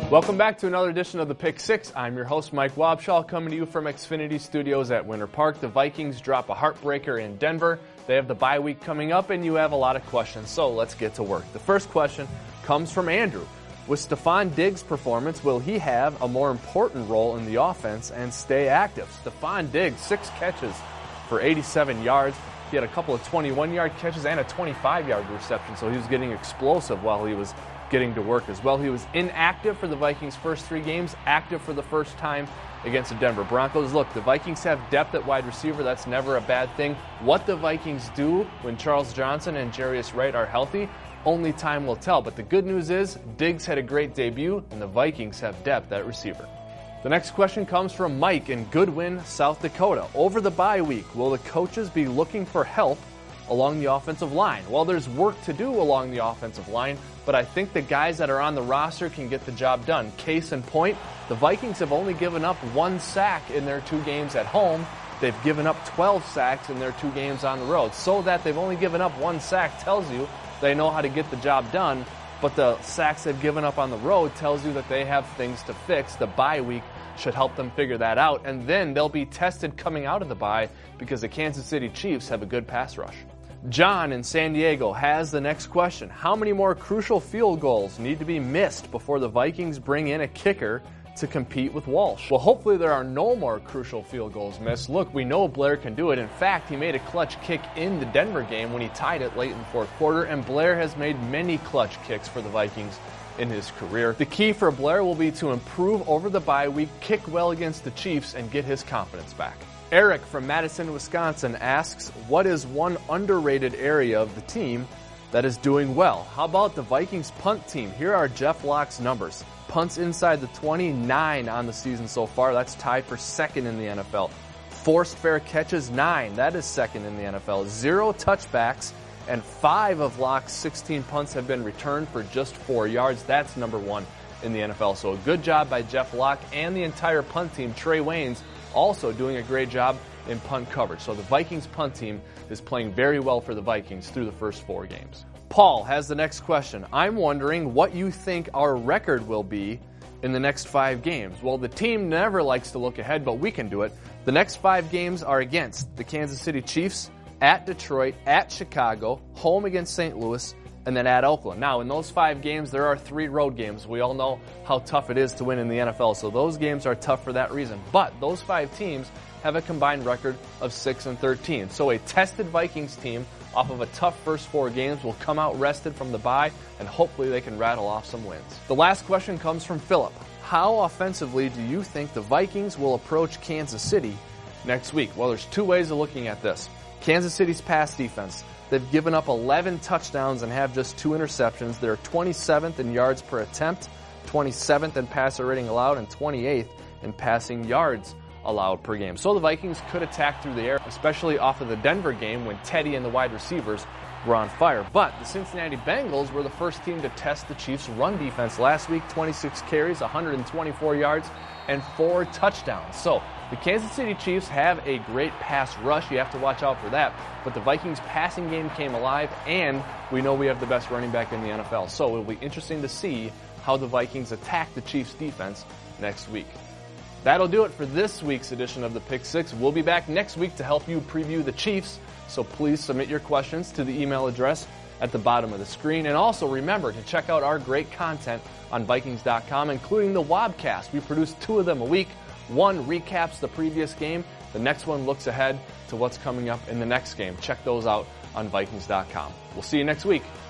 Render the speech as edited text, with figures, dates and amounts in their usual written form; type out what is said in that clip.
Welcome back to another edition of the Pick Six. I'm your host, Mike Wobschall, coming to you from Xfinity Studios at Winter Park. The Vikings drop a heartbreaker in Denver. They have the bye week coming up, and you have a lot of questions, so let's get to work. The first question comes from Andrew. With Stefon Diggs' performance, will he have a more important role in the offense and stay active? Stefon Diggs, 6 catches for 87 yards. He had a couple of 21-yard catches and a 25-yard reception, so he was getting explosive while he was getting to work as well. He was inactive for the Vikings' first 3 games, active for the first time against the Denver Broncos. Look, the Vikings have depth at wide receiver. That's never a bad thing. What the Vikings do when Charles Johnson and Jarius Wright are healthy, only time will tell. But the good news is Diggs had a great debut, and the Vikings have depth at receiver. The next question comes from Mike in Goodwin, South Dakota. Over the bye week, will the coaches be looking for help along the offensive line? Well, there's work to do along the offensive line, but I think the guys that are on the roster can get the job done. Case in point, the Vikings have only given up 1 sack in their 2 games at home. They've given up 12 sacks in their 2 games on the road. So that they've only given up 1 sack tells you they know how to get the job done, but the sacks they've given up on the road tells you that they have things to fix. The bye week should help them figure that out, and then they'll be tested coming out of the bye because the Kansas City Chiefs have a good pass rush. John in San Diego has the next question. How many more crucial field goals need to be missed before the Vikings bring in a kicker to compete with Walsh? Well, hopefully there are no more crucial field goals missed. Look, we know Blair can do it. In fact, he made a clutch kick in the Denver game when he tied it late in the fourth quarter, and Blair has made many clutch kicks for the Vikings in his career. The key for Blair will be to improve over the bye week, kick well against the Chiefs, and get his confidence back. Eric from Madison, Wisconsin asks, what is one underrated area of the team that is doing well? How about the Vikings punt team? Here are Jeff Locke's numbers. Punts inside the 29 on the season so far. That's tied for second in the NFL. Forced fair catches, 9. That is second in the NFL. 0 touchbacks, and 5 of Locke's 16 punts have been returned for just 4 yards. That's number 1 in the NFL. So a good job by Jeff Locke and the entire punt team. Trey Waynes also doing a great job in punt coverage. So the Vikings punt team is playing very well for the Vikings through the first 4 games. Paul has the next question. I'm wondering what you think our record will be in the next 5 games. Well, the team never likes to look ahead, but we can do it. The next 5 games are against the Kansas City Chiefs, at Detroit, at Chicago, home against St. Louis, and then at Oakland. Now, in those 5 games, there are 3 road games. We all know how tough it is to win in the NFL, so those games are tough for that reason. But those 5 teams have a combined record of 6-13. So a tested Vikings team off of a tough first 4 games will come out rested from the bye, and hopefully they can rattle off some wins. The last question comes from Philip. How offensively do you think the Vikings will approach Kansas City next week? Well, there's 2 ways of looking at this. Kansas City's pass defense. They've given up 11 touchdowns and have just 2 interceptions. They're 27th in yards per attempt, 27th in passer rating allowed, and 28th in passing yards allowed per game. So the Vikings could attack through the air, especially off of the Denver game when Teddy and the wide receivers were on fire. But the Cincinnati Bengals were the first team to test the Chiefs' run defense last week. 26 carries, 124 yards, and 4 touchdowns. So the Kansas City Chiefs have a great pass rush. You have to watch out for that. But the Vikings' passing game came alive, and we know we have the best running back in the NFL. So it'll be interesting to see how the Vikings attack the Chiefs' defense next week. That'll do it for this week's edition of the Pick Six. We'll be back next week to help you preview the Chiefs. So please submit your questions to the email address at the bottom of the screen. And also remember to check out our great content on Vikings.com, including the Wobcast. We produce 2 of them a week. One recaps the previous game. The next one looks ahead to what's coming up in the next game. Check those out on Vikings.com. We'll see you next week.